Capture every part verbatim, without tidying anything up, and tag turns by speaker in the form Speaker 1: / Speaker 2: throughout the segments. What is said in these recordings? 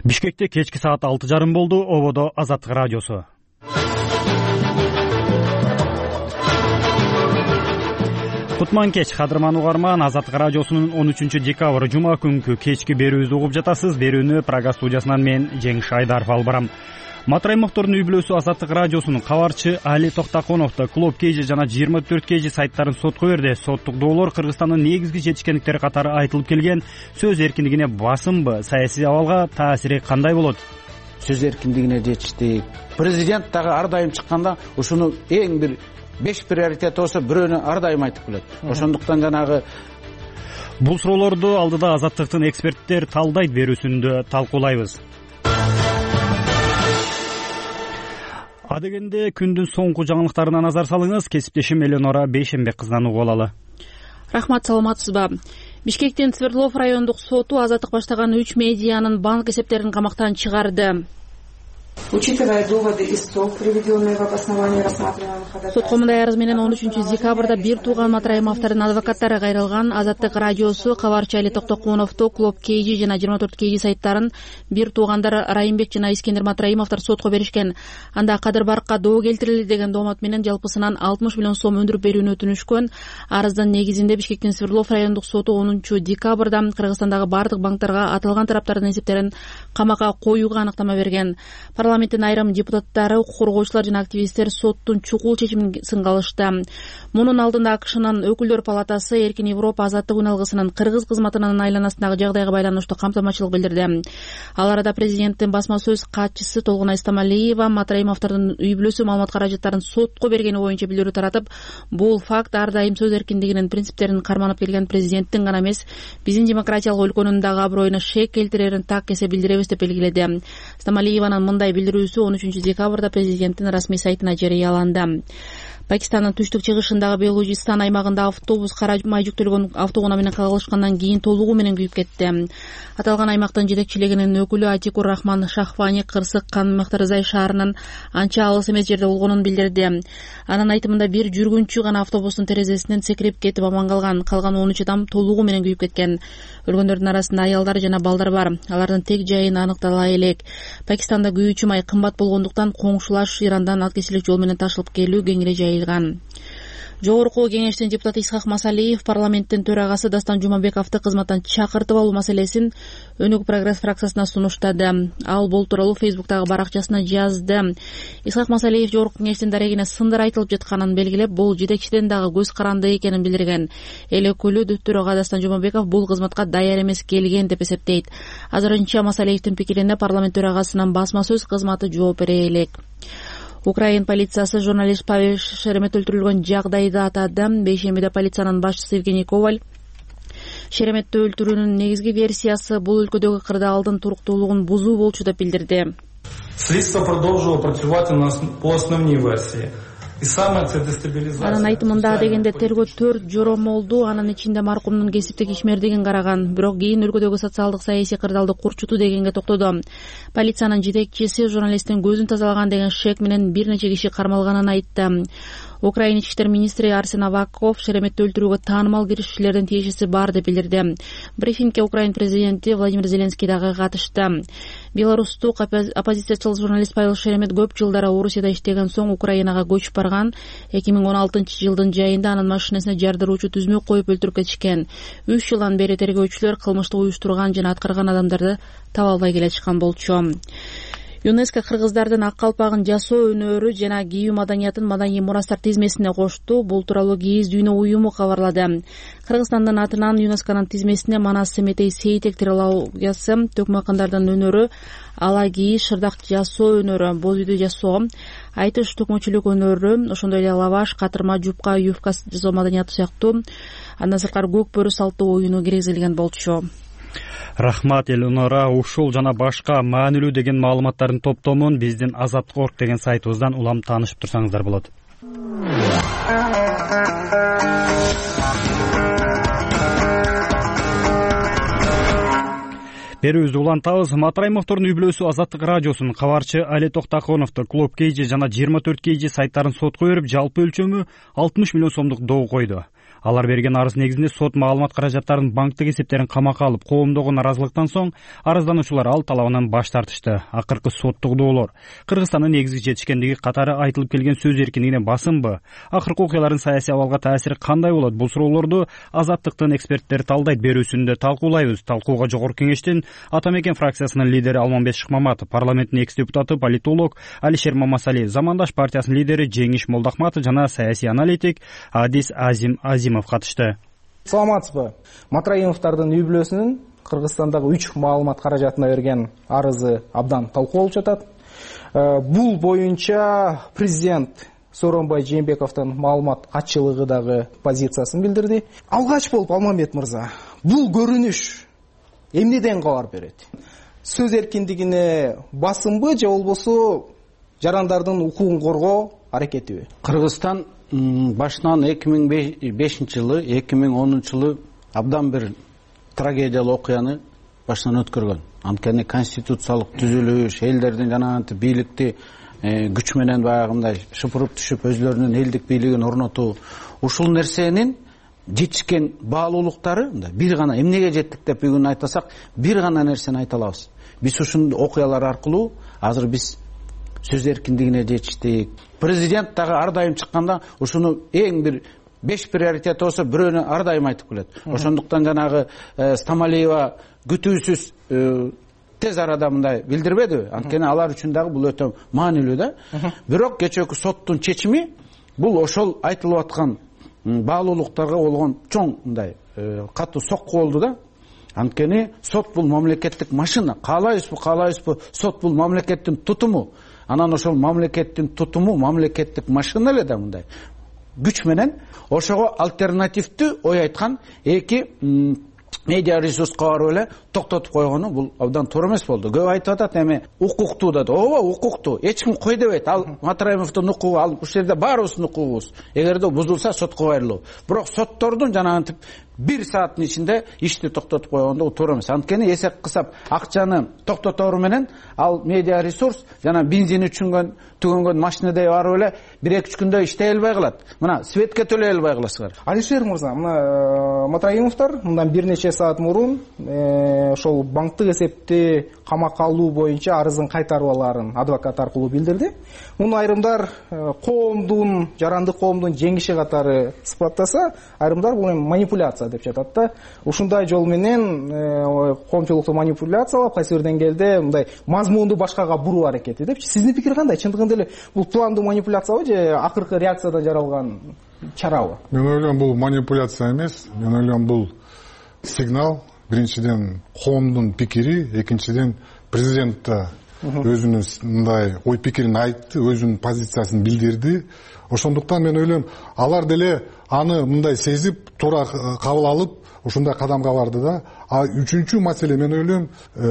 Speaker 1: Бишкекте кечки саат алты жарым болду. Ободо Азаттык радиосу. Кутман кеч, кадырман угарман. Азаттык радиосунун он үчүнчү декабрь жума күнкү кечки берүүбүздү угуп жатасыз. Берүүнү Прага студиясынан мен Жеңиш Айдаров алып барам. Матраи Мохтордун үй бүлөсү Азаттык радиосунун кабарчы Али Токтаконовду Клуб Кж жана жыйырма төрт Кж сайттарын сотко берди. Соттук доолор Кыргызстандын негизги жетишкендиктери катары айтылып келген. Сөз эркиндигине басымбы, саясий абалга таасири кандай болот?
Speaker 2: Сөз эркиндигине жетиштик. Президент дагы ар дайым чыкканда ушуну эң бир беш приоритет болсо бирөөнү ар дайым айтып келет. Ошондуктан жанагы
Speaker 1: бул суроолорду алдыда Азаттыктын эксперттер талдайт берүүсүндө талкуулайбыз. Адегенде күндүн соңку жаңылыктарына назар салыңыз. Кесиптешим Эленора Бейшенбек кызынан угуп алалы.
Speaker 3: Рахмат, саламатсызбы? Бишкектин Свердлов райондук соту Азаттык баштаган үч медианын банк эсептерин камактан чыгарды.
Speaker 4: Учитывая доводы истцов, приведенные в обосновании рассматриваемых ходатайств.
Speaker 3: Сотко мындай арыз менен он үчүнчү декабрда бир тууган Матраимовдун адвокаттары кайрылган. Азаттык радиосу кабарчы Али Токтоконовду Клуб Кж жана жыйырма төрт Кж сайттарын бир туугандар Райымбек жана Искендер Матраимовдор сотко беришкен. Анда Кадыр Баркка доо келтирилди деген доомат менен жалпысынан алтымыш миллион сом өндүрүп берүүнү өтүнүшкөн. Арыздын негизинде Бишкектин Свердлов райондук соту онунчу декабрда Кыргызстандагы бардык банктарга аталган тараптардын эсептерин камакка коюуга аныктама берген. Парламенттин айрым депутаттары, укук коргоочулар жана активисттер соттун чукул чечимин сынгалышты. Мунун алдында АКШнын өкүлдөр палатасы Эркин Европа азаттык үналгысынын кыргыз кызматынын айланасындагы жагдайга байланыштуу камтамачылык билдирди. Ал арада президенттин басма сөз катчысы Толгунай Стамалиева Матраимовдордун үй бүлөсү маалымат каражаттарын сотко бергени боюнча билдирүү таратып, бул факт ар дайым сөз эркиндигинин принциптерин карманып келген президенттин гана эмес, биздин демократиялык өлкөнүн дагы аброюна шек келтирерин так эсе билдиребиз деп белгиледи. Стамалиеванын мындай билдирүүсү он үчүнчү декабрда президенттин расмий сайтына жарыяланды. Пакистандын түштүк чыгышындагы Белужистан аймагында автобус кара май жүктөлгөн автоунаа менен кагылышкандан кийин толугу менен күйүп кетти. Аталган аймактын жетекчилигинин өкүлү Атикур Рахман Шахвани Кырсык Канмактарзай шаарынын анча алыс эмес жерде болгонун билдирди. Анын айтымында бир жүргүнчү гана автобустун терезесинен секирип кетип аман калган. Калган он үч адам толугу менен күйүп кеткен. Өлгөндөрдүн арасында аялдар жана балдар бар. Алардын тег жайын аныктала элек. Пакистанда күйүүчү май кымбат болгондуктан коңшулаш Ирандан аткечилик жол менен ташылып келүү кеңири жайылган. Жогорку кеңештин депутаты Исхак Масалиев парламенттин төрагасы Дастан Жумабековду кызматтан чакыртып алуу маселесин Өнүк прогресс фракциясына сунуштады. Ал бул тууралуу Фейсбуктагы баракчасына жазды. Исхак Масалиев жогорку кеңештин дарегине сындыр айтылып жатканын белгилеп, бул жетекчиден дагы көз каранды экенин билдирген. Эл өкүлү төрага Дастан Жумабеков бул кызматка даяр эмес келген деп эсептейт. Азырынча Масалиевдин пикирине парламент төрагасынын басма сөз кызматы жооп бере элек. Украин полициясы журналист Павел Шеремет өлтүрүлгөн жагдайды атады. Бейшембиде полициянын башчысы Евгений Коваль Шереметти өлтүрүүнүн негизги версиясы бул өлкөдөгү кырдаалдын туруктуулугун бузуу болчу деп билдирди.
Speaker 5: Следство продолжило працювать по основной версии.
Speaker 3: Анын айтымында дегенде тергөө төрт жоромолду, анын ичинде маркумдун кесиптик ишмердигин караган, бирок кийин өлкөдөгү социалдык саясий кырдаалды курчутуу дегенге токтоду. Полициянын жетекчиси журналисттин көзүн тазалаган деген шек менен бир нече киши кармалганын айтты. Украин ички иштер министри Арсен Аваков Шереметти өлтүрүүгө таанымал киришчилердин тиешеси бар деп билдирди. Брифингге Украин президенти Владимир Зеленский дагы катышты. Белорустук оппозициячыл журналист Павел Шеремет көп жылдары Орусияда иштеген соң Украинага көчүп барган. эки миң он алтынчы жылдын жайында анын машинесине жардыруучу түзмөк коюп өлтүрүп кетишкен. үч жылдан бери тергөөчүлөр кылмышты уюштурган жана аткарган адамдарды таба албай келатышкан болчу. ЮНЕСКО кыргыздардын ак калпагын жасоо өнөрү жана кийүү маданиятын маданий мурастар тизмесине кошту. Бул тууралуу Кийиз дүйнө уюму кабарлады. Кыргызстандын атынан ЮНЕСКОнун тизмесине Манас Семетей сейтек трилогиясы, төкмөкандардын өнөрү, ала кийүү, шырдак жасоо өнөрү, боз үйдү жасоо, айтыш төкмөчүлүк өнөрү, ошондой эле лаваш, катырма, жупка, юбка жасоо маданияты сыяктуу андан сырткары көк бөрү салттуу оюну киргизилген болчу.
Speaker 1: Рахмат, Эленора. Ушул жана башка маанилүү деген маалыматтардын топтомун биздин азаттык орг деген сайтыбыздан улам таанышып турсаңыздар болот. Берүүбүздү улантабыз. Матраи Мохтордун үй бүлөсү Азаттык радиосунун кабарчы Али Токтаконовду Клуб Кж жана жыйырма төрт Кж сайттарын сотко берип, жалпы өлчөмү алтымыш миллион сомдук доо койду. Алар берген арыз негизинде сот маалымат каражаттарын банктык эсептерин камакка алып коомдогу наразылыктан соң арыздануучулар ал талабынан баш тартышты. Акыркы соттук доолор Кыргызстандын негизги жетишкендиги катары айтылып келген сөз эркиндигине басымбы? Акыркы окуялардын саясий абалга таасири кандай болот? Бул суроолорду Азаттыктын эксперттери талдайт берүүсүндө талкуулайбыз. Талкууга Жогорку Кеңештин Ата Мекен фракциясынын лидери Алмамбет Шыкмаматов, парламенттин экс депутаты политолог Алишер Мамасали, Замандаш партиясынын лидери Жеңиш Молдохматов жана саясий аналитик Адис Азим Азимов катышты.
Speaker 6: Саламатсызбы? Матраимовдордун үй бүлөсүнүн Кыргызстандагы үч маалымат каражатына берген арызы абдан талкууланып жатат. Бул боюнча президент Сооронбай Жээнбековдун маалымат катчылыгыдагы позициясын билдирди. Алгач болуп Алмамбет мырза, бул көрүнүш эмнеден кабар берет? Сөз эркиндигине басымбы же болбосо жарандардын укугун коргоо аракетиби?
Speaker 2: Кыргызстан башынан эки миң бешинчи жылы, эки миң онунчу жылы абдан бир трагедиялуу окуяны башынан өткөргөн. Анткени конституциялык түзүлүш, элдердин жанагынтип бийликти күч менен баягындай шыпырып түшүп өзлөрүнүн элдик бийлигин орнотуу, ушул нерсенин жетишкен баалуулуктары бир гана эмнеге жеттик деп бүгүн айтасак, бир гана нерсени айта алабыз. Биз ушул окуялар аркылуу азыр биз сөз эркиндигине жетиштик. Президент дагы ар дайым чыкканда ушуну эң бир беш приоритет болсо бирөөнү ар дайым айтып келет. Ошондуктан жанагы Стамалиева күтүүсүз тез арада мындай билдирбедиби? Анткени алар үчүн дагы бул өтө маанилүү да. Бирок кечээки соттун чечими бул ошол айтылып аткан баалуулуктарга болгон чоң мындай катуу сокку болду да. Анткени сот бул мамлекеттик машина. Каалайбызбы, каалайбызбы, сот бул мамлекеттин тутуму. Анан ошол мамлекеттин тутуму мамлекеттик машина эле да мындай күч менен ошого альтернативдүү ой айткан эки медиа ресурска барып эле токтотуп койгону бул абдан туура эмес болду. Көп айтып атат эми укуктуу деп. Ооба, укуктуу. Эч ким кой дебейт. Ал Матраимовдун укугу, ал ушул жерде баарыбыздын укугубуз. Эгерде бузулса сотко кайрылуу. Бирок соттордун жанагынтип бир сааттын ичинде ишти токтотуп койгондугу туура эмес. Анткени эсеп кысап акчаны токтотору менен ал медиа ресурс жана бензин үчүнгөн түгөнгөн машинадей барып эле бир эки үч күндө иштей албай калат. Мына светке төлөй албай каласыздар.
Speaker 6: Алишер мырза, мына Матраимовдор мындан бир нече саат мурун ошол банктык эсепти камакка алуу боюнча арызын кайтарбаларын адвокат аркылуу билдирди. Муну айрымдар коомдун, жарандык коомдун жеңиши катары сыпаттаса, айрымдар бул манипуляция деп жатат да. Ушундай жол менен коомчулукту манипуляциялап, кайсы бир деңгээлде мындай мазмунду башкага буруу аракети депчи. Сиздин пикир кандай? Чындыгында эле бул пландуу манипуляциябы же акыркы реакциядан жаралган чарабы?
Speaker 7: Мен ойлойм бул манипуляция эмес. Мен ойлойм бул сигнал. Биринчиден коомдун пикири, экинчиден президент да өзүнүн мындай ой пикирин айтты, өзүнүн позициясын билдирди. Ошондуктан мен ойлойм, алар деле аны мындай сезип, туура кабыл алып, ушундай кадамга барды да. А үчүнчү маселе мен ойлойм,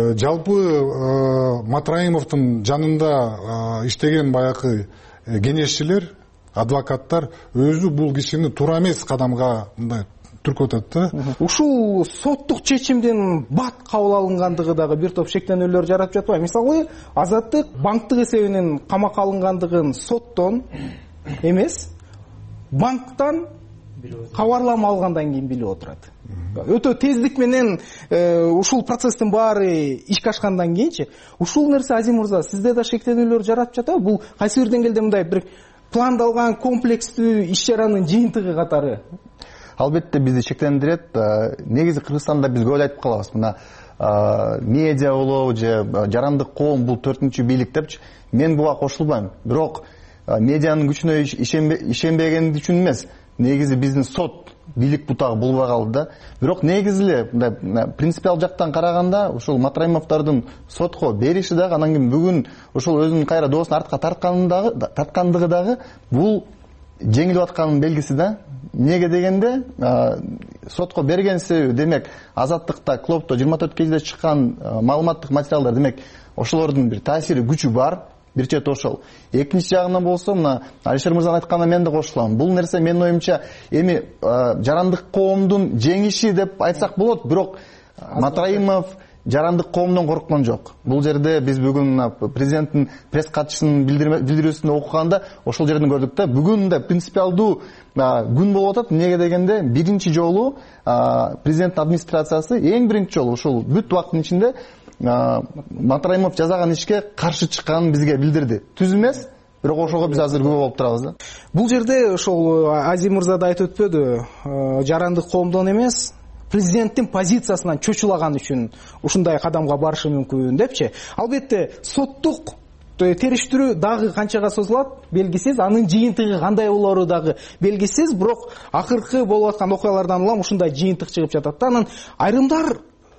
Speaker 7: жалпы Матраимовдун жанында иштеген баягы кеңешчилер, адвокаттар өзү бул кишини туура эмес кадамга мындай түркөт атты.
Speaker 6: Ушул соттук чечимдин бат кабыл алынгандыгы дагы бир топ шектенүүлөр жарап жатпайбы? Мисалы, Азаттык банктык эсебинин камакка алынгандыгын соттон эмес, банктан кабарлама алгандан кийин билип отурат. Өтө тездик менен ушул процесстин баары ишке ашкандан кийинчи, ушул нерсе Азим мырза, сизде да шектенүүлөр жарап жатабы? Бул кайсы бир деңгээлде мындай бир пландалган комплекстүү иш-чаранын жыйынтыгы катары?
Speaker 8: Албетте бизди шектендирет. Негизи Кыргызстанда биз көп айтып калабыз. Мына медиа болобу же жарандык коом бул төртүнчү бийлик депчи. Мен буга кошулбайм. Бирок медианын күчүнө ишенбегенди үчүн эмес. Негизи биздин сот бийлик бутагы болбой калды да. Бирок негизи эле мындай принципиал жактан караганда ушул Матраимовдордун сотко бериши дагы, анан кийин бүгүн ушул өзүнүн кайра доосун артка тарткандыгы дагы бул жеңилип атканын белгиси да. Неге дегенде, сотко берген себеби, демек, Азаттыкта, Клопто жыйырма төрт кежиде чыккан маалыматтык материалдар, демек, ошолордун бир таасири, күчү бар, бир чет ошол. Экинчи жагынан болсо, мына Алишер мырзанын айтканына мен да кошулам. Бул нерсе менин оюмча эми жарандык коомдун жеңиши деп айтсак болот, бирок Матраимов жарандык коомдон корккон жок. Бул жерде биз бүгүн президенттин пресс катчысынын билдирүүсүн окуганда ошол жерден көрдүк да, бүгүн да принципиалдуу күн болуп атат. Эмнеге дегенде биринчи жолу президенттин администрациясы эң биринчи жолу ушул бүт убакыттын ичинде Матраимов жасаган ишке каршы чыкканын бизге билдирди. Түз эмес, бирок ошого биз азыр күбө болуп турабыз да.
Speaker 6: Бул жерде ошол Азим мырза да айтып өтпөдү, жарандык коомдон эмес, президенттин позициясынан чочулаган үчүн ушундай кадамга барышы мүмкүн депчи. Албетте соттук териштирүү дагы канчага созулат белгисиз, анын жыйынтыгы кандай болору дагы белгисиз, бирок акыркы болуп аткан окуялардан улам ушундай жыйынтык чыгып жатат да. Анан айрымдар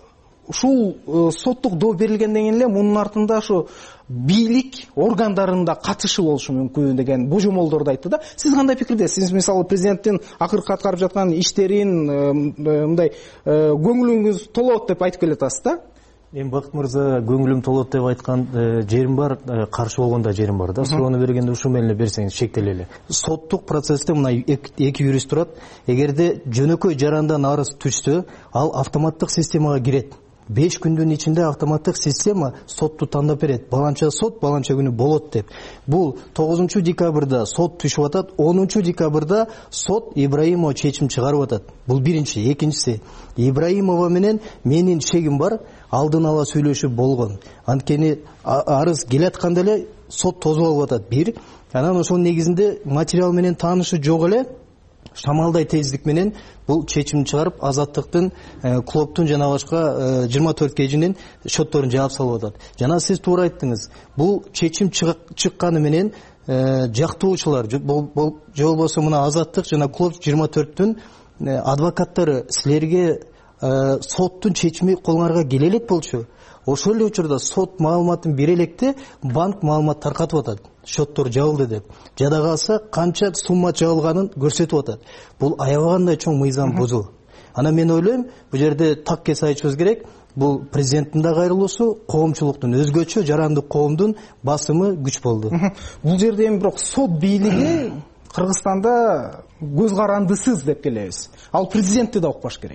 Speaker 6: ушул соттук доо берилгенден кийин эле мунун артында ушу бийлик органдарында катышы болушу мүмкүн деген божомолдорду айтты да. Сиз кандай пикирдесиз? Сиз мисалы президенттин акыркы аткарып жаткан иштерин мындай көңүлүңүз толот деп айтып келатасыз да?
Speaker 9: Мен Бакыт мырза көңүлүм толот деп айткан жерим бар, каршы болгон да жерим бар да. Суроону бергенде ушул менен берсеңиз шектеле эле. Соттук процессте мына эки юрист турат. Эгерде жөнөкөй жарандан арыз түшсө, ал автоматтык системага кирет. беш күндүн ичинде автоматтык система сотту тандап берет. Баланча сот, баланча күнү болот деп. Бул тогузунчу декабрда сот түшүп атат, онунчу декабрда сот Ибраимова чечим чыгарып атат. Бул биринчи. Экинчиси, Ибраимова менен менин шегим бар, алдын ала сүйлөшүп болгон. Анткени арыз келатканда эле сот тозуп алып атат. Бир. Анан ошол негизинде материал менен таанышы жок эле шамалдай тездик менен бул чечим чыгарып, азаттыктын, клубтун жана башка жыйырма төрт кежинин шотторун жаап салып атат. Жана сиз туура айттыңыз. Бул чечим чыкканы менен жактоочулар же болбосо мына азаттык жана клуб жыйырма төрттүн адвокаттары силерге соттун чечими колуңарга келе элек болчу. Ошол эле учурда сот маалыматын бере электе банк маалымат таркатып атат. Шоттор жабылды деп. Жада калса канча сумма жабылганын көрсөтүп атат. Бул аябагандай чоң мыйзам бузуу. Анан мен ойлойм, бул жерде так кес айтышыбыз керек. Бул президенттин да кайрылуусу, коомчулуктун өзгөчө жарандык коомдун басымы күч болду.
Speaker 6: Бул жерде эми бирок сот бийлиги Кыргызстанда көз карандысыз деп келебиз. Ал президентти да укпаш керек.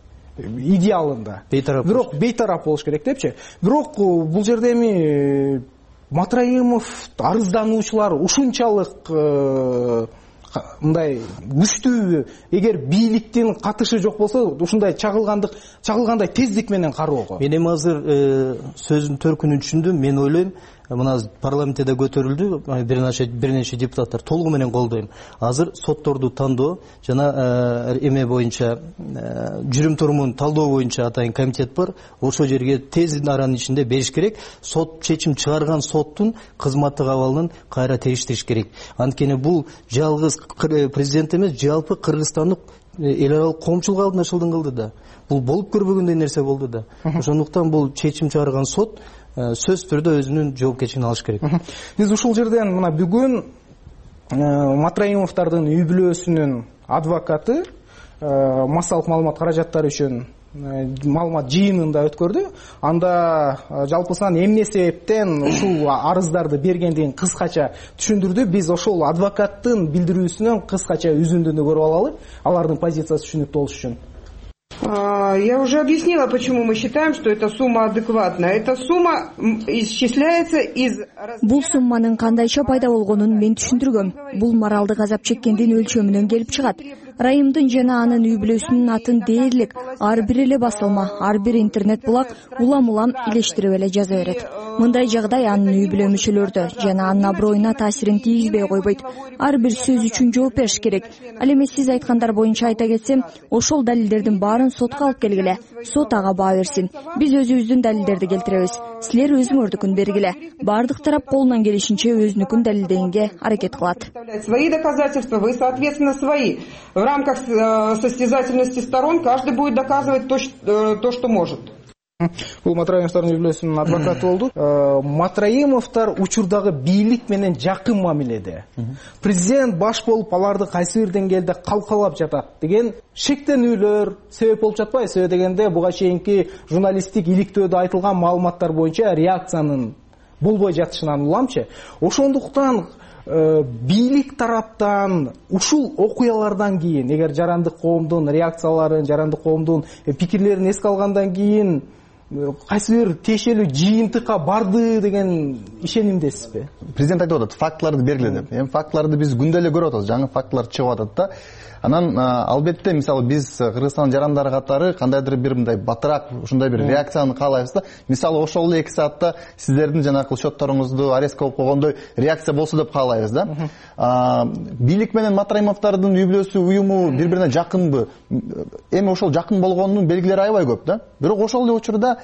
Speaker 6: Идеалында. Бирок бейтарап болуш керек депчи. Бирок бул жерде эми Матраимов арыздануучулар ушунчалык мындай күчтүүбү? Эгер бийликтин катышы жок болсо, ушундай чагылгандык, чагылгандай тездик менен кароого.
Speaker 9: Мен эми азыр сөздүн төркүнүн түшүндүм. Мен ойлойм, мына парламентте да көтөрүлдү, бир нече бир нече депутаттар толугу менен колдойм. Азыр сотторду тандоо жана эме боюнча жүрүм турумун талдоо боюнча атайын комитет бар. Ошол жерге тез аранын ичинде бериш керек. Сот чечим чыгарган соттун кызматтык абалын кайра териштириш керек. Анткени бул жалгыз президент эмес, жалпы Кыргызстандык эл аралык коомчулук алдына шылдың кылды да. Бул болуп көрбөгөндөй нерсе болду да. Ошондуктан бул чечим чыгарган сот сөз түрдө өзүнүн жоопкерчилигин алыш керек.
Speaker 6: Биз ушул жерден мына бүгүн Матраимовдордун үй бүлөсүнүн адвокаты массалык маалымат каражаттары үчүн маалымат жыйынын да өткөрдү. Анда жалпысынан эмне себептен ушул арыздарды бергендигин кыскача түшүндүрдү. Биз ошол адвокаттын билдирүүсүнөн кыскача үзүндүнү көрүп алалы, алардын позициясы түшүнүктүү болуш үчүн.
Speaker 4: Я уже объяснила, почему мы считаем, что эта сумма адекватна. Эта сумма исчисляется из...
Speaker 10: Бул сумманын кандайча пайда болгонун мен түшүндүргөм. Бул моралдык азап чеккендин өлчөмүнөн келип чыгат. Райымдын жана анын үй бүлөсүнүн атын дээрлик ар бир эле басылма, ар бир интернет булак улам-улам илештирип эле жаза берет. Мындай жагдай анын үй бүлө мүчөлөрдө жана анын аброюна таасирин тийгизбей койбойт. Ар бир сөз үчүн жооп бериш керек. Ал эми сиз айткандар боюнча айта кетсем, ошол далилдердин баарын сотко алып келгиле. Сот ага баа берсин. Биз өзүбүздүн далилдерди келтиребиз. Силер өзүңөрдүкүн бергиле. Бардык тарап колунан келишинче өзүнүкүн далилдегенге аракет кылат.
Speaker 4: Свои доказательства, вы, соответственно, свои. В рамках состязательности сторон каждый будет доказывать то, то что может.
Speaker 6: Бул Матраимовдордун үй бүлөсүнүн адвокаты болду. Матраимовдор учурдагы бийлик менен жакын мамиледе. Президент баш болуп аларды кайсы бир деңгээлде калкалап жатат деген шектенүүлөр себеп болуп жатпайбы? Себеби дегенде буга чейинки журналисттик иликтөөдө айтылган маалыматтар боюнча реакциянын болбой жатышынан уламчы. Ошондуктан бийлик тараптан ушул окуялардан кийин, эгер жарандык коомдун реакцияларын, жарандык коомдун пикирлерин эске алгандан кийин кайсы бир тиешелүү жыйынтыкка барды деген ишенимдесизби?
Speaker 8: Президент айтып атат, фактыларды бергиле деп. Эми фактыларды биз күндө эле көрүп атабыз, жаңы фактылар чыгып атат да. Анан албетте мисалы биз Кыргызстан жарандары катары кандайдыр бир мындай батыраак ушундай бир реакцияны каалайбыз да. Мисалы ошол эле эки саатта сиздердин жанагы счетторуңузду арест кылып койгондой реакция болсо деп каалайбыз да. Бийлик менен Матраимовдордун үй бүлөсү уюму бири-бирине жакынбы? Эми ошол жакын болгонунун белгилери аябай көп да. Бирок ошол эле учурда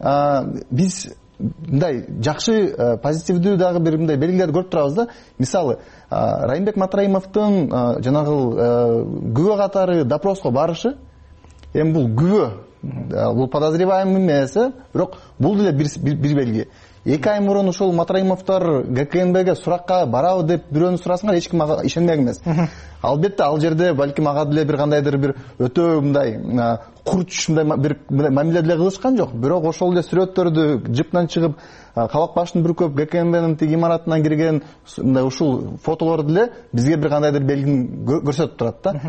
Speaker 8: биз мындай жакшы позитивдүү дагы бир мындай белгилерди көрүп турабыз да. Мисалы Райымбек Матраимовдун жанагы күбө катары допроско барышы, эми бул күбө, бул подозреваемый эмес, бирок бул деле бир белги. Эки ай мурун ушул Матраимовдор ГКНБге суракка барабы деп бирөөнү сурасыңар, эч ким ага ишенбек эмес. Албетте ал жерде балким ага деле бир кандайдыр бир өтө мындай курч мындай бир мамиле деле кылышкан жок. Бирок ошол эле сүрөттөрдү жыптан чыгып, кабак башын бүркөп ГКНБнын тиги имаратынан кирген мындай ушул фотолор деле бизге бир кандайдыр белгини көрсөтүп турат да.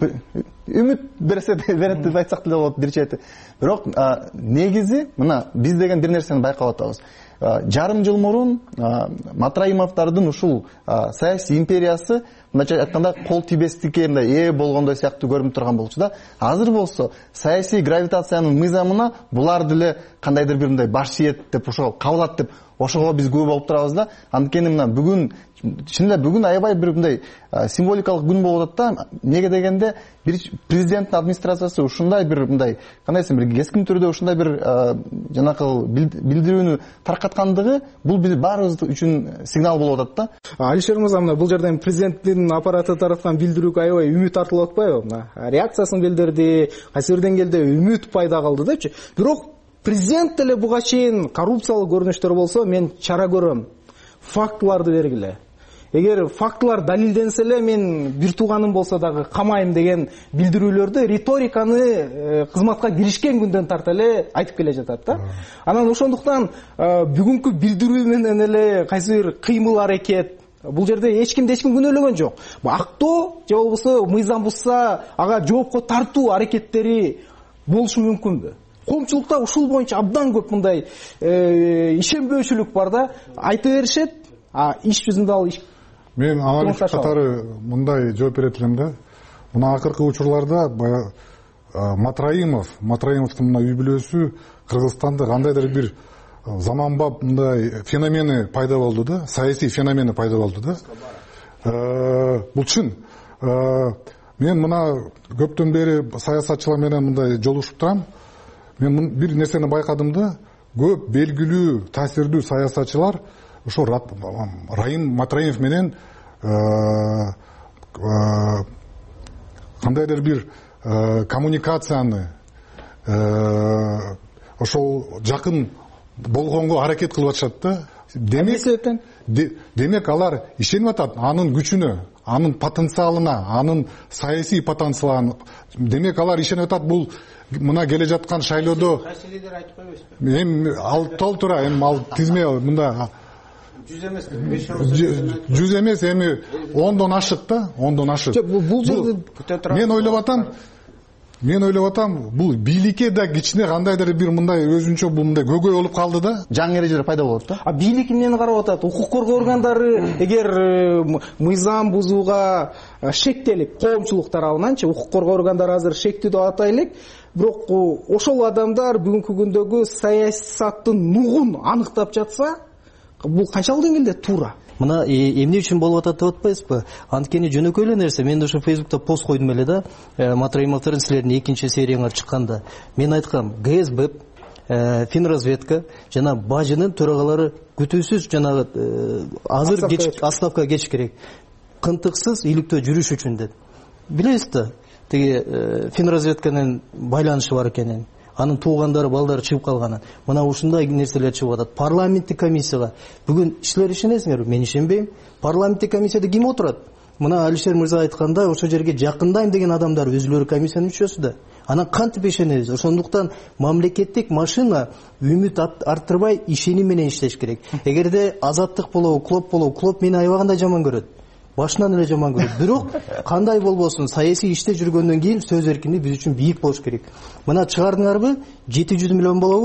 Speaker 8: Үмүт берсе берет деп айтсак деле болот бир чети. Бирок негизи мына биз деген бир нерсени байкап атабыз. Жарым жыл мурун Матраимовдордун ушул саясий империясы мындайча айтканда кол тийбестикке мындай ээ болгондой сыяктуу көрүнүп турган болчу да. Азыр болсо саясий гравитациянын мыйзамына булар деле кандайдыр бир мындай баш ийет деп ошого кабылат деп ошого биз күбө болуп турабыз да. Анткени мына бүгүн чын эле бүгүн аябай бир мындай символикалык күн болуп атат да. Неге дегенде бир президенттин администрациясы ушундай бир мындай кандай десем бир кескин түрдө ушундай бир жанакы билдирүүнү таркаткандыгы бул биз баарыбыз үчүн сигнал болуп атат да.
Speaker 6: Алишер мырза, мына бул жерден президенттин аппараты тараптан билдирүүгө аябай үмүт артылып атпайбы? Мына реакциясын билдирди, кайсы бир деңгээлде үмүт пайда кылды депчи. Бирок президент деле буга чейин коррупциялык көрүнүштөр болсо мен чара көрөм. Фактыларды бергиле. Эгер фактылар далилденсе эле мен бир тууганым болсо дагы камайм деген билдирүүлөрдү риториканы кызматка киришкен күндөн тарта эле айтып келе жатат да. Анан ошондуктан бүгүнкү билдирүү менен эле кайсы бир кыймыл аракет бул жерде эч кимди эч ким күнөөлөгөн жок. Актоо же болбосо мыйзам бузса ага жоопко тартуу аракеттери болушу мүмкүнбү? Коомчулукта ушул боюнча абдан көп мындай ишенбөөчүлүк бар да. Айта беришет, а иш жүзүндө ал иш
Speaker 7: мен аналитик катары мындай жооп берет элем да. Мына акыркы учурларда Матраимов, Матраимовдун мына үй бүлөсү Кыргызстанда кандайдыр бир заманбап мындай феномени пайда болду да, саясий феномени пайда болду да. Бул чын. Мен мына көптөн бери саясатчылар менен мындай жолугушуп турам. Мен бир нерсени байкадым да, көп белгилүү, таасирдүү саясатчылар ошо Райым Матраимов менен кандайдыр бир коммуникацияны ошол жакын болгонго аракет кылып атышат да. Демек, демек алар ишенип атат анын күчүнө, анын потенциалына, анын саясий потенциалына. Демек алар ишенип атат бул мына келе жаткан шайлоодо кайсы лидер айтып койбойсузбу? Эми ал толтура, эми ал тизме мында жүз эмес, жүз эмес, эми ондон ашык да, ондон ашык.
Speaker 6: Бул жерде
Speaker 7: мен ойлоп атам, мен ойлоп атам, бул бийликке да кичине кандайдыр бир мындай өзүнчө бул мындай көйгөй болуп калды да.
Speaker 8: Жаңы эрежелер пайда болот да.
Speaker 6: А бийлик эмнени карап атат? Укук коргоо органдары эгер мыйзам бузууга шектелип, коомчулук тарабынанчы укук коргоо органдары азыр шектүү деп атайлык. Бирок ошол адамдар бүгүнкү күндөгү саясаттын нугун аныктап жатса, бул канчалык деңгээлде туура?
Speaker 9: Мына эмне үчүн болуп атат деп атпайсызбы? Анткени жөнөкөй эле нерсе. Мен ошо Фейсбукта пост койдум эле да. Матраимовдордун силердин экинчи серияңар чыкканда. Мен айткам, ГСБ, Финразведка жана бажынын төрагалары күтүүсүз жанагы азыр отставкага кетиш керек. Кынтыксыз иликтөө жүрүш үчүн деп. Билесиз да, тиги Финразведканын байланышы бар экенин. Анын туугандары, балдары чыгып калганын. Мына ушундай нерселер чыгып атат. Парламенттик комиссияга бүгүн иштелер ишенесиңерби? Мен ишенбейм. Парламенттик комиссияда ким отурат? Мына Алишер мырза айтканда, ошол жерге жакындайм деген адамдар өзүлөрү комиссиянын мүчөсү да. Анан кантип ишенебиз? Ошондуктан мамлекеттик машина үмүт арттырбай ишеним менен иштеш керек. Эгерде Азаттык болобу, Клоп болобу, Клоп мени аябагандай жаман көрөт. Башынан эле жаман көрөт. Бирок кандай болбосун, саясий иште жүргөндөн кийин сөз эркиндиги биз үчүн бийик болуш керек. Мына чыгардыңарбы? жети жүз миллион болобу?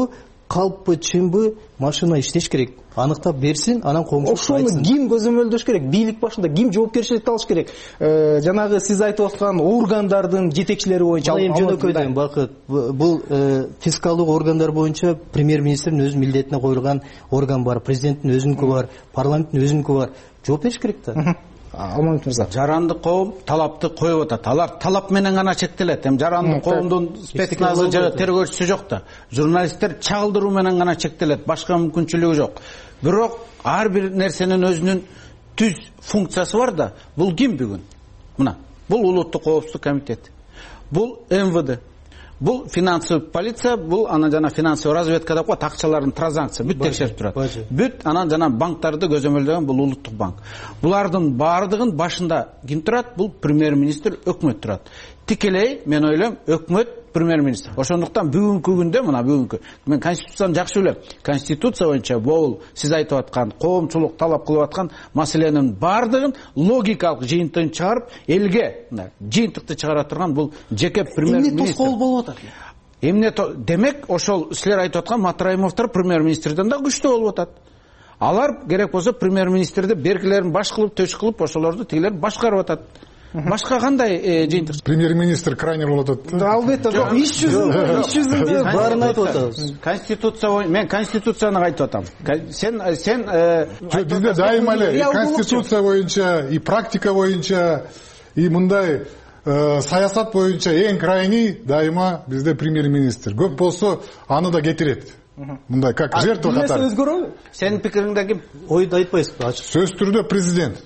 Speaker 9: калппы чынбы машина иштеш керек, аныктап берсин, анан коңшу
Speaker 6: ошону ким көзөмөлдөш керек? Бийлик башында ким жоопкерчиликти алыш керек? Жанагы сиз айтып аткан органдардын жетекчилери боюнча
Speaker 9: эми жөнөкөйдөн Бакыт, бул фискалдык органдар боюнча премьер-министрдин өз милдетине коюлган орган бар, президенттин өзүнүкү бар, парламенттин өзүнүкү бар. Жооп бериш керек да.
Speaker 6: Алмамет мырза.
Speaker 2: Жарандык коом талапты коюп атат. Алар талап менен гана чектелет. Эми жарандык коомдун спецназы же тергөөчүсү жок да. Журналисттер чагылдыруу менен гана чектелет. Башка мүмкүнчүлүгү жок. Бирок ар бир нерсенин өзүнүн түз функциясы бар да. Бул ким бүгүн? Мына, бул улуттук коопсуздук комитети. Бул эм вэ дэ. Бул финансовый полиция, бул анан жана финансовый разведка деп коет, акчалардын транзакция бүт текшерип турат. Бүт анан жана банктарды көзөмөлдөгөн бул улуттук банк. Булардын баардыгын башында ким турат? Бул премьер-министр, өкмөт турат. Тикелей мен ойлойм, өкмөт премьер-министр. Ошондуктан бүгүнкү күндө мына бүгүнкү мен конституцияны жакшы билем. Конституция боюнча бул сиз айтып аткан коомчулук талап кылып аткан маселенин баардыгын логикалык жыйынтыгын чыгарып, элге мына жыйынтыкты чыгара турган бул жеке премьер-министр. Эмне тоскоол болуп атат? Эмне демек ошол силер айтып аткан Матраимовдор премьер-министрден да күчтүү болуп атат. Алар керек болсо премьер-министрди беркилерин баш кылып, төш кылып, ошолорду тигилер башкарып атат. Башка кандай жыйынтык?
Speaker 7: Премьер-министр крайне болуп атат.
Speaker 6: Албетте, жок, иш жүзүндө, иш жүзүндө баарын айтып атабыз.
Speaker 2: Конституция, мен конституцияны айтып атам. Сен сен
Speaker 7: бизде дайыма эле конституция боюнча, и практика боюнча, и мындай саясат боюнча эң крайний дайыма бизде премьер-министр. Көп болсо аны да кетирет. Мындай как жертва катары.
Speaker 6: Эмнеси өзгөрөбү?
Speaker 2: Сенин пикириңде ким?
Speaker 9: Ойду айтпайсызбы? Ачык.
Speaker 7: Сөз түрдө президент.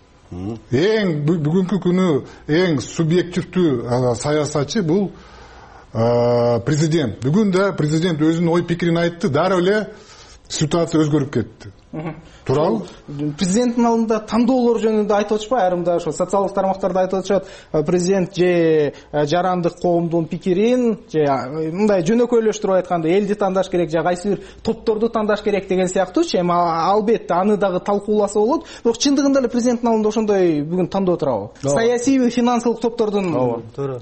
Speaker 7: Эң бүгүнкү күнү эң субъективдүү саясатчы бул президент. Бүгүн да президент өзүнүн ой пикирин айтты, дароо эле ситуация өзгөрүп кетти. Туурабы?
Speaker 6: Президенттин алдында тандоолор жөнүндө айтып атышпайбы? Айрымда ошо социалдык тармактарда айтып атышат, президент же жарандык коомдун пикирин, же мындай жөнөкөйлөштүрүп айтканда элди тандаш керек, же кайсы бир топторду тандаш керек деген сыяктуучу. Эми албетте аны дагы талкууласа болот. Бирок чындыгында эле президенттин алдында ошондой бүгүн тандоо турабы? Саясий, финансылык топтордун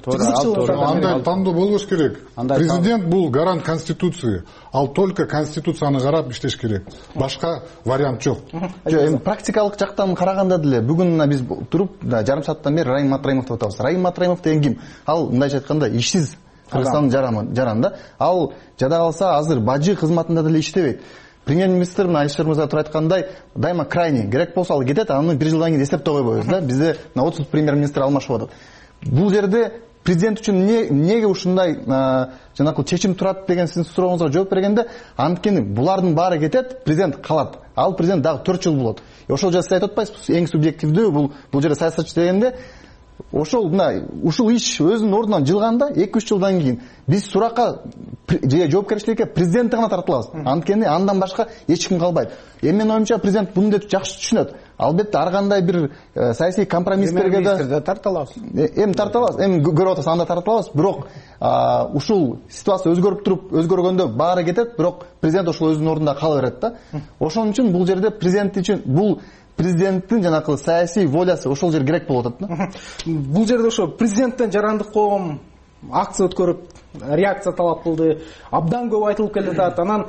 Speaker 7: андай тандоо болбош керек. Президент бул гарант конституции. Ал только конституцияны карап иштеш керек. Башка вариант жок.
Speaker 8: Жок, эми практикалык жактан караганда деле бүгүн биз туруп жарым сааттан бери Раим Матраимовду атабыз. Раим Матраимов деген ким? Ал мындайча айтканда ишсиз Кыргызстандын жараны, жаранда. Ал жада калса азыр бажы кызматында деле иштебейт. Премьер-министр Алишер мырза туруп айткандай, дайыма крайний керек болсо ал кетет, аны бир жылдан кийин эсептеп койбойбуз да. Бизде отуз премьер-министр алмашып атат. Бул жерде президент үчүн эмнеге ушундай жанакы чечим турат деген сиздин сурооңузга жооп бергенде, анткени булардын баары кетет, президент калат. Ал президент дагы төрт жыл болот. Ошол жерде сиз айтып атпайсызбы? Эң субъективдүү бул бул жерде саясатчы дегенде ошол мына ушул иш өзүнүн ордунан жылганда эки үч жылдан кийин биз суракка же жоопкерчиликке президентти гана тартылабыз. Анткени андан башка эч ким калбайт. Эми менин оюмча президент муну жакшы түшүнөт. Албетте ар кандай бир саясий компромисстерге да
Speaker 2: тартылабыз.
Speaker 8: Эми тартылабыз, эми көрүп атасыз, анда тартылабыз, бирок ушул ситуация өзгөрүп туруп, өзгөргөндө баары кетет, бирок президент ошол өзүнүн ордунда кала берет да. Ошон үчүн бул жерде президент үчүн бул президенттин жанакы саясий волясы ошол жер керек болуп атат да.
Speaker 6: Бул жерде ошо президенттен жарандык коом акция өткөрүп, реакция талап кылды. Абдан көп айтылып келе жатат. Анан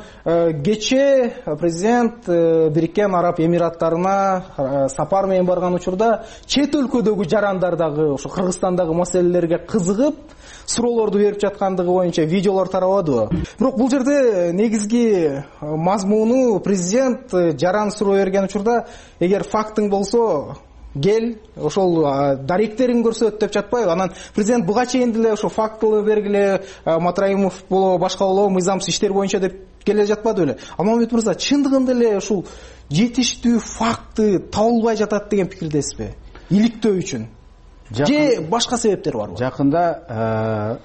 Speaker 6: кечээ президент Бириккен Араб Эмираттарына сапар менен барган учурда чет өлкөдөгү жарандар дагы ошо Кыргызстандагы маселелерге кызыгып, суроолорду берип жаткандыгы боюнча видеолор тарабадыбы? Бирок бул жерде негизги мазмуну президент жаран суроо берген учурда, эгер фактың болсо кел, ошол даректерин көрсөт деп жатпайбы? Анан президент буга чейин деле ошо фактылы бергиле, Матраимов болобу, башка болобу, мыйзамсыз иштер боюнча деп келе жатпады беле? Алмамет мырза, чындыгында эле ушул жетиштүү факты табылбай жатат деген пикирдесизби? Иликтөө үчүн же башка себептер барбы?
Speaker 2: Жакында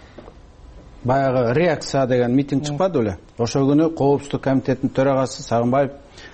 Speaker 2: баягы реакция деген митинг чыкпады беле? Ошол күнү Коопсуздук комитетинин төрагасы Сагынбаев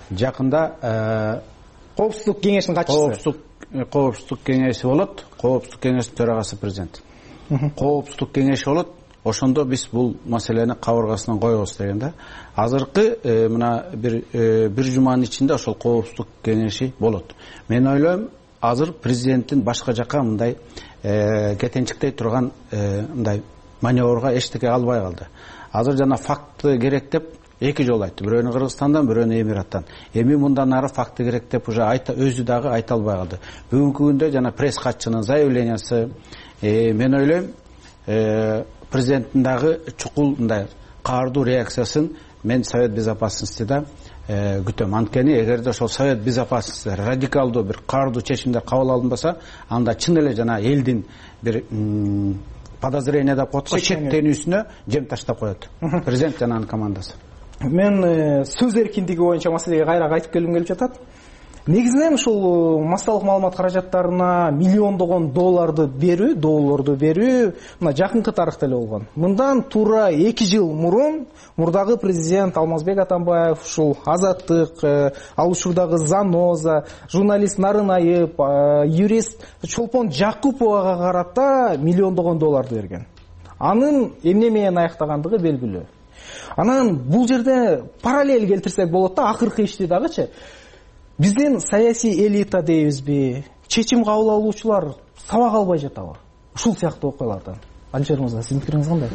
Speaker 2: жакында
Speaker 6: Коопсуздук кеңешинин катчысы
Speaker 2: Коопсуздук кеңеши болот, Коопсуздук кеңешинин төрагасы президент. Коопсуздук кеңеши болот, ошондо биз бул маселени кабыргасынан коебуз деген да. Азыркы мына бир бир жуманын ичинде ошол Коопсуздук кеңеши болот. Мен ойлойм, азыр президенттин башка жака мындай кетенчиктей турган мындай маневрга эчтеке албай калды. Азыр жана факты керек деп эки жолу айтты. Бирөөнү Кыргызстандан, бирөөнү Эмираттан. Эми мындан ары факты керек деп уже айта өзү дагы айта албай калды. Бүгүнкү күндө жана пресс катчынын заявлениясы, мен ойлойм, президенттин дагы чукул мындай каардуу реакциясын мен Совет Безопасности да күтөм. Анткени эгерде ошол Совет Безопасности радикалдуу бир каардуу чечимдер кабыл алынбаса, анда чын эле жана элдин бир подозрение деп коет го, шектенүүсүнө жем таштап коет президент жана анын командасы.
Speaker 6: Мен сөз эркиндиги боюнча маселеге кайра кайтып келгим келип жатат. Негизинен ушул массалык маалымат каражаттарына миллиондогон долларды берүү, долларды берүү мына жакынкы тарыхта эле болгон. Мындан туура эки жыл мурун мурдагы президент Алмазбек Атамбаев ушул Азаттык, ал учурдагы Заноза, журналист Нарынаев, юрист Чолпон Жакуповага карата миллиондогон долларды берген. Анын эмне менен аяктагандыгы белгилүү. Анан бул жерде параллель келтирсек болот да, акыркы ишти дагычы. Биздин саясий элита дейбизби, чечим кабыл алуучулар сабак албай жатабы? Ушул сыяктуу окуялардан. Алишер мырза, сиздин пикириңиз кандай?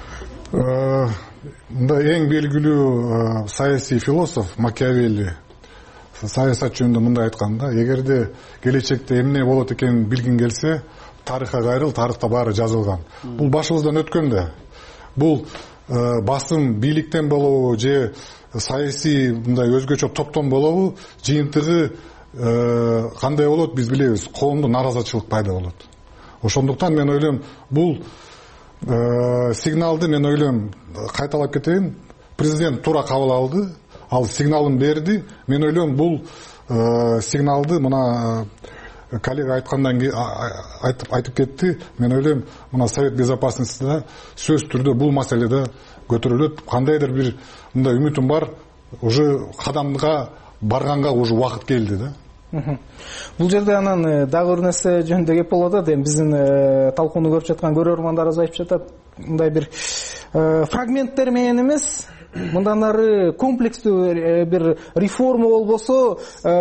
Speaker 7: Мында эң белгилүү саясий философ Макиавелли саясат жөнүндө мындай айткан да: эгерде келечекте эмне болот экенин билгиң келсе, тарыхка кайрыл, тарыхта баары жазылган. Бул башыбыздан өткөн да. Бул басым бийликтен болобу же саясий мындай өзгөчө топтон болобу, жыйынтыгы кандай болот биз билебиз. Коомдо наразычылык пайда болот. Ошондуктан мен ойлойм, бул сигналды мен ойлойм кайталап кетейин, президент туура кабыл алды, ал сигналын берди. Мен ойлойм, бул сигналды мына коллега айткандан кийин айтып айтып кетти. Мен ойлойм, мына Совет Безопасностьда сөз түрдө бул маселеде көтөрүлөт. Кандайдыр бир мындай үмүтүм бар, уже кадамга барганга уже убакыт келди да.
Speaker 6: Бул жерде анан дагы бир нерсе жөнүндө кеп болот да, биздин талкууну көрүп жаткан көрөрмандарыбыз айтып жатат, мындай бир фрагменттер менен эмес, мындан ары комплекстүү бир реформа болбосо,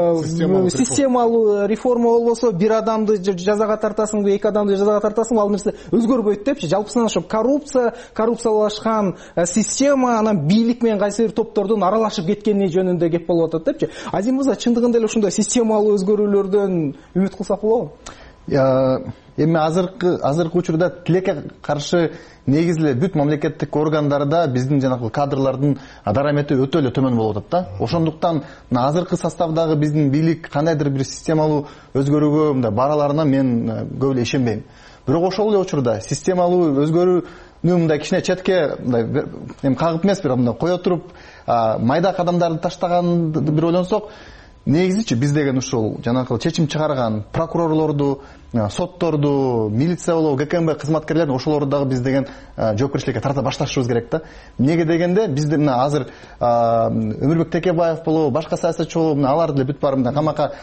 Speaker 6: системалуу реформа болбосо, бир адамды жазага тартасыңбы, эки адамды жазага тартасыңбы, ал нерсе өзгөрбөйт депчи. Жалпысынан ошо коррупция, коррупциялашкан система, анан бийлик менен кайсы бир топтордун аралашып кеткени жөнүндө кеп болуп атат депчи. Азим мырза, чындыгында эле ушундай системалуу өзгөрүүлөрдөн үмүт кылсак болобу?
Speaker 8: Эми азыркы азыркы учурда тилекке каршы негизи эле бүт мамлекеттик органдарда биздин жанагы кадрлардын дарамети өтө эле төмөн болуп атат да. Ошондуктан азыркы составдагы биздин бийлик кандайдыр бир системалуу өзгөрүүгө мындай бараларына мен көп эле ишенбейм. Бирок ошол эле учурда системалуу өзгөрүүнү мындай кичине четке мындай эми кагып эмес, бирок мындай кое туруп майда кадамдарды таштаганды бир ойлонсок, негизичи биз деген ушул жанагы чечим чыгарган прокурорлорду, сотторду, милиция болобу, ГКМБ кызматкерлерин ошолорду дагы биз деген жоопкерчиликке тарта башташыбыз керек да. Эмнеге дегенде бизде мына азыр Өмүрбек Текебаев болобу, башка саясатчы болобу, мына алар деле бүт баары мындай камакка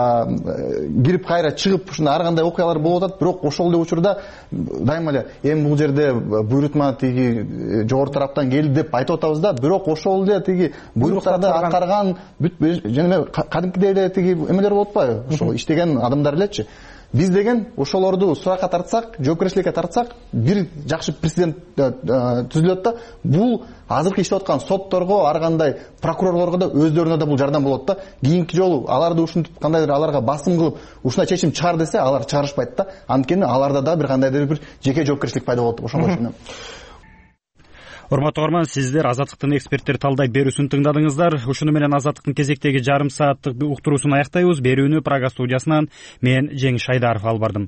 Speaker 8: кирип кайра чыгып ушундай ар кандай окуялар болуп атат. Бирок ошол эле учурда дайыма эле эми бул жерде буйрутма тиги жогору тараптан келди деп айтып атабыз да, бирок ошол эле тиги буйруктарды аткарган бүт жана кадимкидей эле тиги эмелер болуп атпайбы? Ошол иштеген адамдар элечи. Биз деген ошолорду суракка тартсак, жоопкерчиликке тартсак, бир жакшы президент түзүлөт да. Бул азыркы иштеп аткан сотторго, ар кандай прокурорлорго да өздөрүнө да бул жардам болот да. Кийинки жолу аларды ушинтип кандайдыр аларга басым кылып, ушундай чечим чыгар десе, алар чыгарышпайт да. Анткени аларда да бир кандайдыр бир жеке жоопкерчилик пайда болот. Ошондой ишенем.
Speaker 1: Урматтуу угарман, сиздер Азаттыктын эксперттер талдай берүүсүн тыңдадыңыздар. Ушуну менен Азаттыктын кезектеги жарым сааттык уктуруусун аяктайбыз. Берүүнү Прага студиясынан мен Жеңиш Айдаров алып бардым.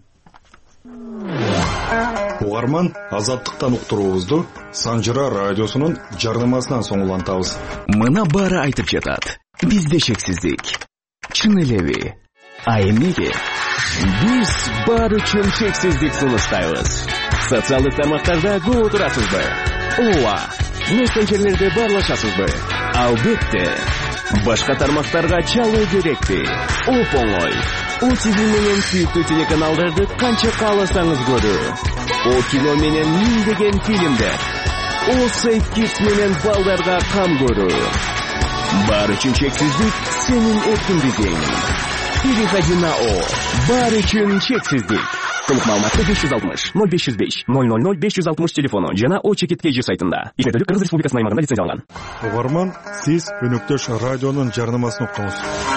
Speaker 11: Угарман, Азаттыктан уктуруубузду Санжыра радиосунун жарнамасынан соң улантабыз.
Speaker 12: Мына баары айтып жатат. Бизде чексиздик. Чын элеби? А эмнеге? Биз баары үчүн чексиздик сунуштайбыз. Социалдык тармактарда көп отурасызбы? Ооба, мессенджерлерде баарлашасызбы? Албетте. Башка тармактарга чалуу керекпи? Оп-оңой. О ти ви менен сүйүктүү телеканалдарды канча кааласаңыз көрүү. О кино менен миңдеген фильмдер. О Сейф Kids менен балдарга кам көрүү. Баары үчүн чексиздик сенин эркиндигиң. Переходи на О. Баары үчүн чексиздик. толук маалыматты беш жүз алтымыш ноль беш жүз беш ноль ноль ноль беш жүз алтымыш телефону жана о чекит kg сайтында. Ишмердүүлүк Кыргыз Республикасынын аймагында лицензияланган.
Speaker 11: Угарман, сиз өнөктөш радионун жарнамасын уктуңуз.